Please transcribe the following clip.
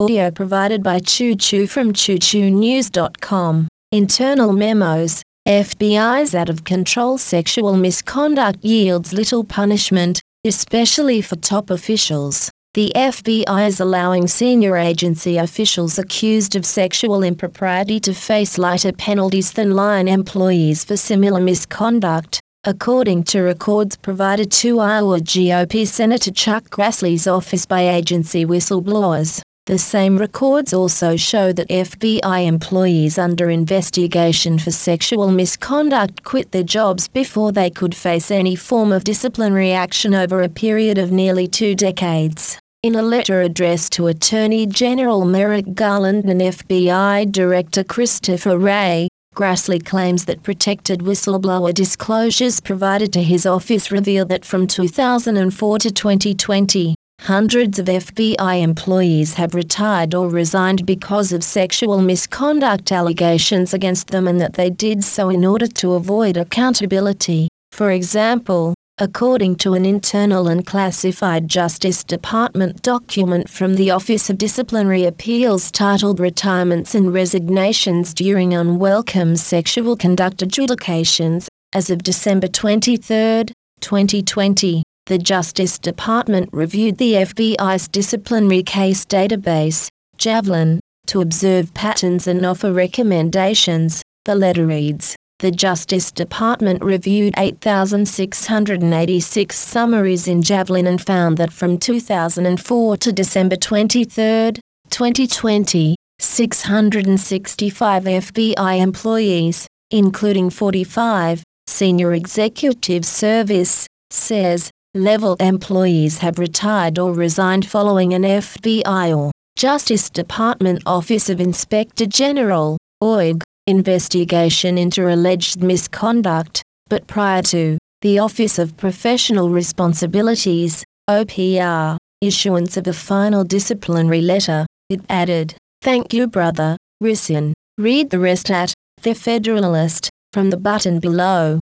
Audio provided by Choo Choo from ChooChooNews.com. Internal memos. FBI's out-of-control sexual misconduct yields little punishment, especially for top officials. The FBI is allowing senior agency officials accused of sexual impropriety to face lighter penalties than line employees for similar misconduct, according to records provided to Iowa GOP Senator Chuck Grassley's office by agency whistleblowers. The same records also show that FBI employees under investigation for sexual misconduct quit their jobs before they could face any form of disciplinary action over a period of nearly 2 decades. In a letter addressed to Attorney General Merrick Garland and FBI Director Christopher Wray, Grassley claims that protected whistleblower disclosures provided to his office reveal that from 2004 to 2020, hundreds of FBI employees have retired or resigned because of sexual misconduct allegations against them, and that they did so in order to avoid accountability. For example, according to an internal and classified Justice Department document from the Office of Disciplinary Appeals titled Retirements and Resignations During Unwelcome Sexual Conduct Adjudications, as of December 23, 2020, the Justice Department reviewed the FBI's disciplinary case database, Javelin, to observe patterns and offer recommendations. The letter reads, "The Justice Department reviewed 8,686 summaries in Javelin and found that from 2004 to December 23, 2020, 665 FBI employees, including 45 senior executive service, level employees have retired or resigned following an FBI or Justice Department Office of Inspector General, OIG, investigation into alleged misconduct, but prior to the Office of Professional Responsibilities, OPR, issuance of a final disciplinary letter." It added, "Thank you, Brother Rissin. Read the rest at The Federalist, from the button below."